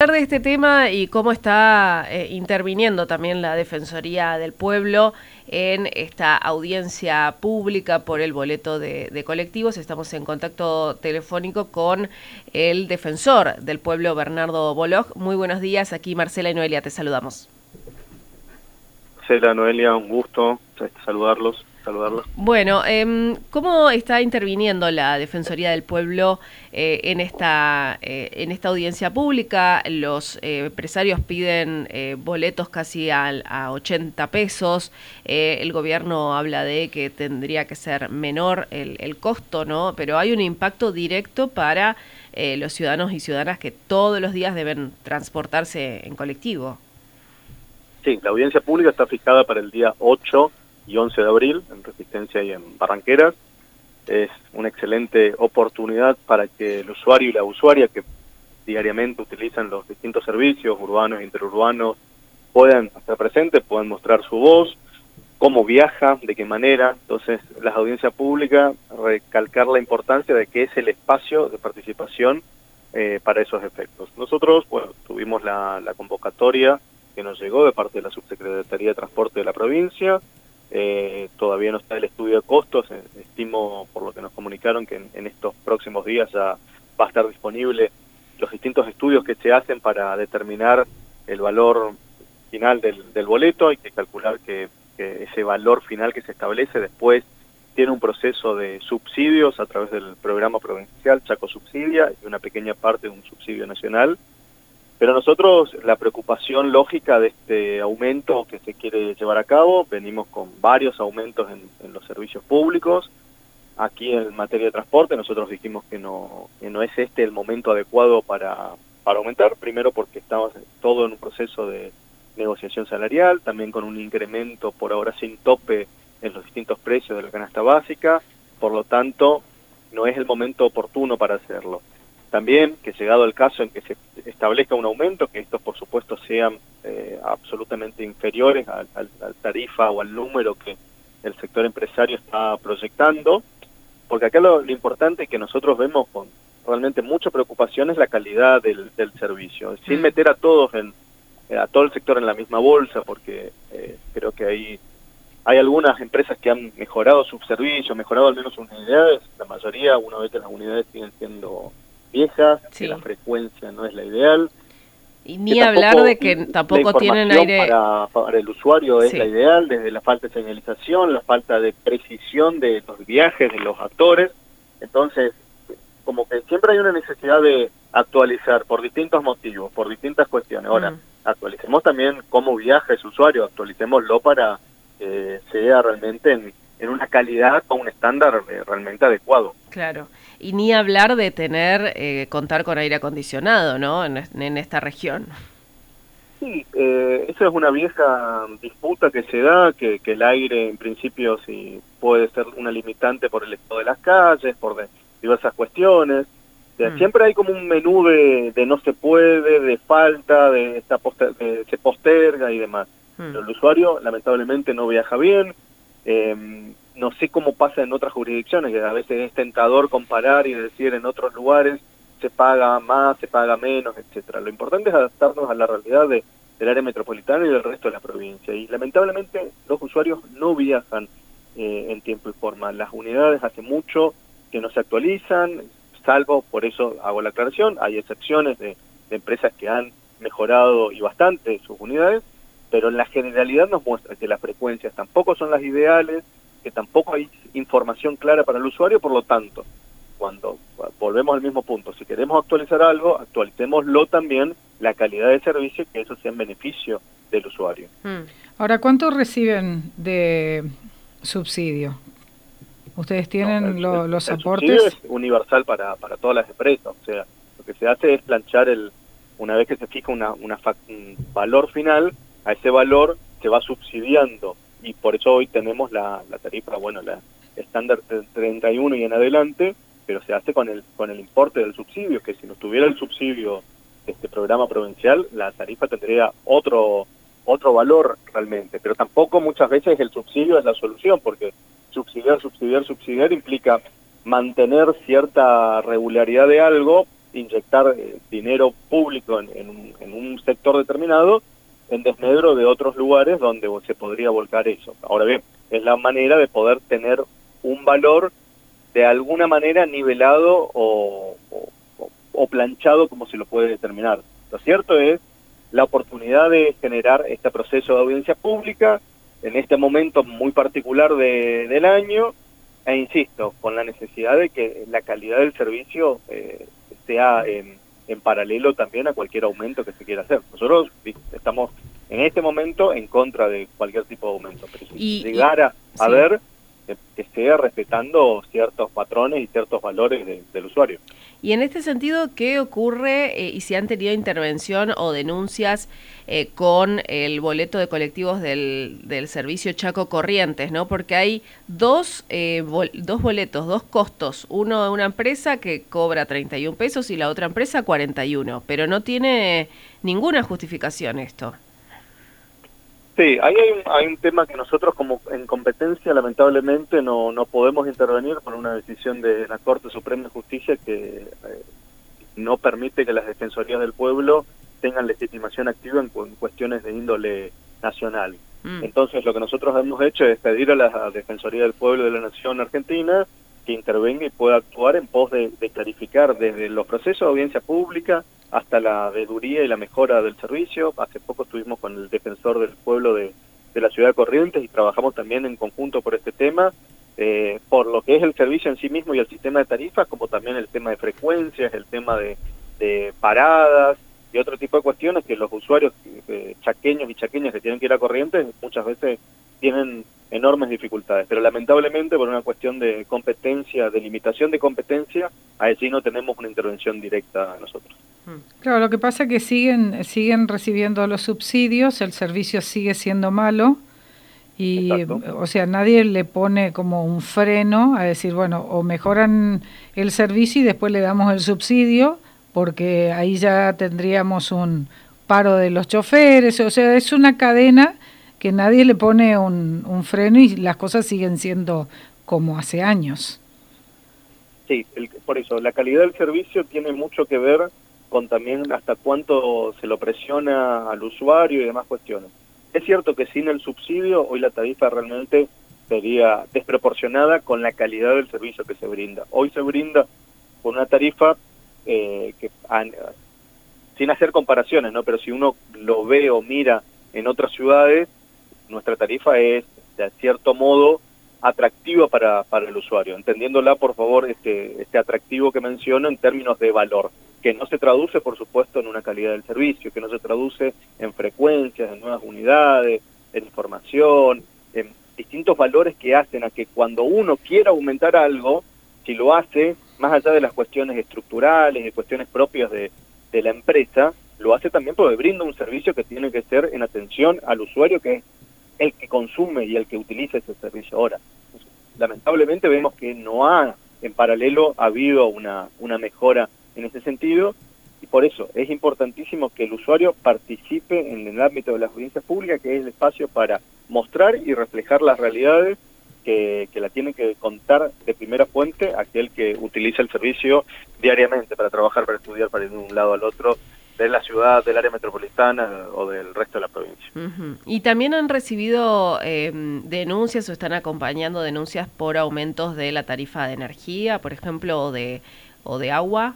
hablar de este tema y cómo está interviniendo también la Defensoría del Pueblo en esta audiencia pública por el boleto de colectivos. Estamos en contacto telefónico con el defensor del pueblo, Bernardo Bolog. Muy buenos días, aquí Marcela y Noelia, te saludamos. Marcela, Noelia, un gusto saludarlos. Bueno, ¿cómo está interviniendo la Defensoría del Pueblo en esta audiencia pública? Los empresarios piden boletos casi a 80 pesos. El gobierno habla de que tendría que ser menor el costo, ¿no? Pero hay un impacto directo para los ciudadanos y ciudadanas que todos los días deben transportarse en colectivo. Sí, la audiencia pública está fijada para el día 8 y 11 de abril, en Resistencia y en Barranqueras. Es una excelente oportunidad para que el usuario y la usuaria que diariamente utilizan los distintos servicios urbanos e interurbanos puedan estar presentes, puedan mostrar su voz, cómo viaja, de qué manera. Entonces, la audiencia pública, recalcar la importancia de que es el espacio de participación para esos efectos. Nosotros, bueno, tuvimos la convocatoria que nos llegó de parte de la Subsecretaría de Transporte de la provincia. Todavía no está el estudio de costos, estimo por lo que nos comunicaron que en estos próximos días ya va a estar disponible los distintos estudios que se hacen para determinar el valor final del boleto. Hay que calcular que ese valor final que se establece después tiene un proceso de subsidios a través del programa provincial Chaco Subsidia y una pequeña parte de un subsidio nacional. Pero nosotros, la preocupación lógica de este aumento que se quiere llevar a cabo, venimos con varios aumentos en los servicios públicos. Aquí en materia de transporte nosotros dijimos que no es este el momento adecuado para aumentar, primero porque estamos todo en un proceso de negociación salarial, también con un incremento por ahora sin tope en los distintos precios de la canasta básica, por lo tanto no es el momento oportuno para hacerlo. También que llegado el caso en que se establezca un aumento, que estos por supuesto sean absolutamente inferiores al tarifa o al número que el sector empresario está proyectando, porque acá lo importante que nosotros vemos con realmente mucha preocupación es la calidad del servicio, sin meter a todos a todo el sector en la misma bolsa, porque creo que hay algunas empresas que han mejorado sus servicios, mejorado al menos sus unidades. La mayoría, una vez que las unidades siguen siendo viejas, sí, que la frecuencia no es la ideal. Y ni hablar de que tampoco tienen aire... Para el usuario es sí, la ideal, desde la falta de señalización, la falta de precisión de los viajes, de los actores. Entonces, como que siempre hay una necesidad de actualizar por distintos motivos, por distintas cuestiones. Ahora, actualicemos también cómo viaja ese usuario, actualicémoslo para que sea realmente en una calidad o un estándar realmente adecuado. Claro, y ni hablar de contar con aire acondicionado, ¿no? En esta región. Sí, esa es una vieja disputa que se da, que el aire en principio sí puede ser una limitante por el estado de las calles, por diversas cuestiones. O sea, siempre hay como un menú de no se puede, de falta, de se posterga y demás. Pero el usuario lamentablemente no viaja bien. No sé cómo pasa en otras jurisdicciones, que a veces es tentador comparar y decir en otros lugares se paga más, se paga menos, etcétera. Lo importante es adaptarnos a la realidad del área metropolitana y del resto de la provincia. Y lamentablemente los usuarios no viajan en tiempo y forma. Las unidades hace mucho que no se actualizan, salvo, por eso hago la aclaración, hay excepciones de empresas que han mejorado y bastante sus unidades, pero la generalidad nos muestra que las frecuencias tampoco son las ideales, que tampoco hay información clara para el usuario. Por lo tanto, cuando volvemos al mismo punto, si queremos actualizar algo, actualicémoslo también la calidad de servicio, que eso sea en beneficio del usuario. Ahora, ¿cuánto reciben de subsidio? ¿Ustedes tienen los aportes? El subsidio es universal para todas las empresas, o sea, lo que se hace es planchar una vez que se fija un valor final, a ese valor se va subsidiando, y por eso hoy tenemos la tarifa, bueno, la estándar 31 y en adelante, pero se hace con el importe del subsidio, que si no tuviera el subsidio de este programa provincial, la tarifa tendría otro valor realmente, pero tampoco muchas veces el subsidio es la solución, porque subsidiar implica mantener cierta regularidad de algo, inyectar dinero público en un sector determinado en desmedro de otros lugares donde se podría volcar eso. Ahora bien, es la manera de poder tener un valor de alguna manera nivelado o planchado, como se lo puede determinar. Lo cierto es la oportunidad de generar este proceso de audiencia pública en este momento muy particular del año, e insisto, con la necesidad de que la calidad del servicio sea en paralelo también a cualquier aumento que se quiera hacer. Nosotros estamos en este momento en contra de cualquier tipo de aumento, pero si llegara a sí, ver que sea respetando ciertos patrones y ciertos valores del usuario. Y en este sentido, ¿qué ocurre y si han tenido intervención o denuncias con el boleto de colectivos del servicio Chaco Corrientes, ¿no? Porque hay dos boletos, dos costos, uno de una empresa que cobra 31 pesos y la otra empresa 41, pero no tiene ninguna justificación esto. Sí, ahí hay un tema que nosotros como en competencia lamentablemente no podemos intervenir por una decisión de la Corte Suprema de Justicia que no permite que las Defensorías del Pueblo tengan legitimación activa en cuestiones de índole nacional. Entonces lo que nosotros hemos hecho es pedir a la Defensoría del Pueblo de la Nación Argentina que intervenga y pueda actuar en pos de clarificar desde los procesos de audiencia pública hasta la veeduría y la mejora del servicio. Hace poco estuvimos con el defensor del pueblo de la ciudad de Corrientes y trabajamos también en conjunto por este tema, por lo que es el servicio en sí mismo y el sistema de tarifas, como también el tema de frecuencias, el tema de paradas y otro tipo de cuestiones que los usuarios chaqueños y chaqueñas que tienen que ir a Corrientes muchas veces tienen enormes dificultades, pero lamentablemente por una cuestión de competencia, de limitación de competencia, allí no tenemos una intervención directa a nosotros. Claro, lo que pasa es que siguen recibiendo los subsidios, el servicio sigue siendo malo y, Exacto. o sea, nadie le pone como un freno a decir, bueno, o mejoran el servicio y después le damos el subsidio, porque ahí ya tendríamos un paro de los choferes, o sea, es una cadena que nadie le pone un freno y las cosas siguen siendo como hace años. Sí, por eso, la calidad del servicio tiene mucho que ver con también hasta cuánto se lo presiona al usuario y demás cuestiones. Es cierto que sin el subsidio hoy la tarifa realmente sería desproporcionada con la calidad del servicio que se brinda. Hoy se brinda con una tarifa sin hacer comparaciones, ¿no? Pero si uno lo ve o mira en otras ciudades, nuestra tarifa es de cierto modo atractiva para el usuario, entendiéndola por favor este atractivo que menciono en términos de valor, que no se traduce por supuesto en una calidad del servicio, que no se traduce en frecuencias, en nuevas unidades, en información, en distintos valores que hacen a que cuando uno quiera aumentar algo, si lo hace, más allá de las cuestiones estructurales y cuestiones propias de la empresa, lo hace también porque brinda un servicio que tiene que ser en atención al usuario, que es el que consume y el que utiliza ese servicio. Ahora, lamentablemente vemos que no ha, en paralelo, habido una mejora en ese sentido, y por eso es importantísimo que el usuario participe en el ámbito de las audiencias públicas, que es el espacio para mostrar y reflejar las realidades que la tiene que contar de primera fuente aquel que utiliza el servicio diariamente para trabajar, para estudiar, para ir de un lado al otro, de la ciudad, del área metropolitana o del resto de la provincia. Y también han recibido denuncias o están acompañando denuncias por aumentos de la tarifa de energía, por ejemplo, o de agua.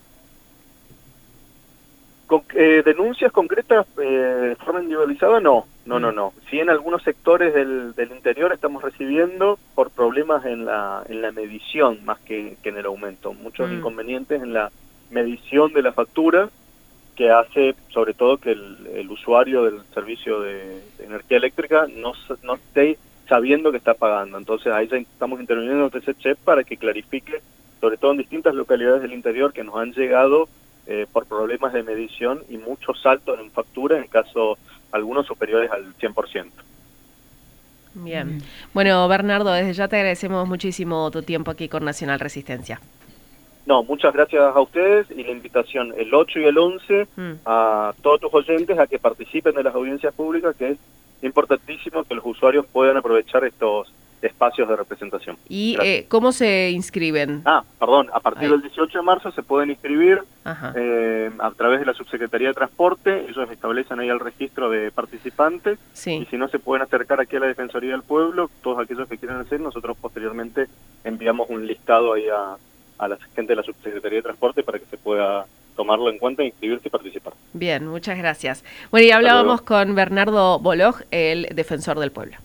Denuncias concretas de forma individualizada, no. Sí, en algunos sectores del interior estamos recibiendo por problemas en la medición más que en el aumento. Muchos inconvenientes en la medición de la factura, que hace sobre todo que el usuario del servicio de energía eléctrica no esté sabiendo que está pagando. Entonces ahí ya estamos interviniendo en TCCHEP para que clarifique, sobre todo en distintas localidades del interior que nos han llegado por problemas de medición y muchos saltos en factura, en caso algunos superiores al 100%. Bien. Bueno, Bernardo, desde ya te agradecemos muchísimo tu tiempo aquí con Nacional Resistencia. No, muchas gracias a ustedes y la invitación el 8 y el 11 a todos tus oyentes a que participen de las audiencias públicas, que es importantísimo que los usuarios puedan aprovechar estos espacios de representación. ¿Y cómo se inscriben? A partir del 18 de marzo se pueden inscribir a través de la Subsecretaría de Transporte. Ellos establecen ahí el registro de participantes, y si no, se pueden acercar aquí a la Defensoría del Pueblo, todos aquellos que quieran hacer. Nosotros posteriormente enviamos un listado ahí a la gente de la Subsecretaría de Transporte para que se pueda tomarlo en cuenta, inscribirse y participar. Bien, muchas gracias. Bueno, y hablábamos con Bernardo Bolog, el defensor del pueblo.